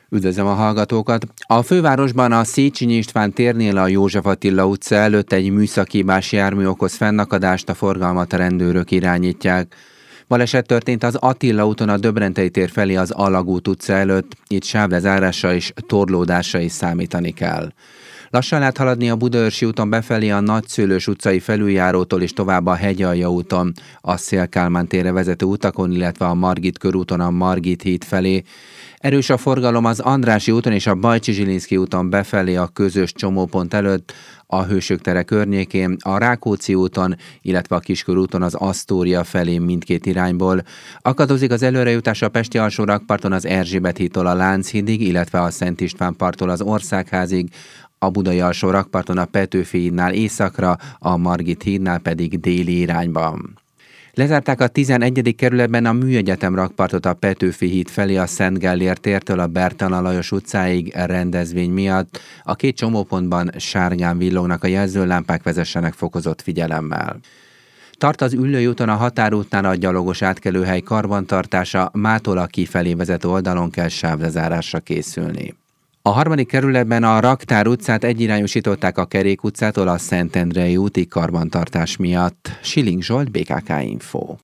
Üdvözlöm a hallgatókat! A fővárosban a Széchenyi István térnél a József Attila utca előtt egy műszakibás jármű okoz fennakadást, a forgalmat a rendőrök irányítják. Baleset történt az Attila úton a Döbrentei tér felé az Alagút utca előtt, itt sávlezárásra és torlódásra is számítani kell. Lassan lehet haladni a Budaörsi úton befelé a Nagyszőlős utcai felüljárótól és tovább a Hegyalja úton, a Széll-Kálmán térre vezető utakon, illetve a Margit körúton a Margit híd felé. Erős a forgalom az Andrássy úton és a Bajcsy-Zsilinszky úton befelé a közös csomópont előtt, a Hősök tere környékén, a Rákóczi úton, illetve a Kiskörúton az Asztória felé mindkét irányból. Akadozik az előrejutás a Pesti alsórakparton az Erzsébet hídtól a Lánchídig, illetve a Szent István parttól az Országházig, a Budai alsórakparton a Petőfi hídnál északra, a Margit hídnál pedig déli irányban. Lezárták a 11. kerületben a Műegyetem rakpartot a Petőfi híd felé a Szent Gellért tértől a Bertalan Lajos utcáig rendezvény miatt. A két csomópontban sárgán villognak a jelzőlámpák, vezessenek fokozott figyelemmel. Tart az Üllői úton a Határútnál a gyalogos átkelőhely karbantartása, mától a kifelé vezető oldalon kell sávlezárásra készülni. A 3. kerületben a Raktár utcát egyirányosították a Kerék utcától a Szentendrei útig karbantartás miatt. Siling Zsolt, BKK Info.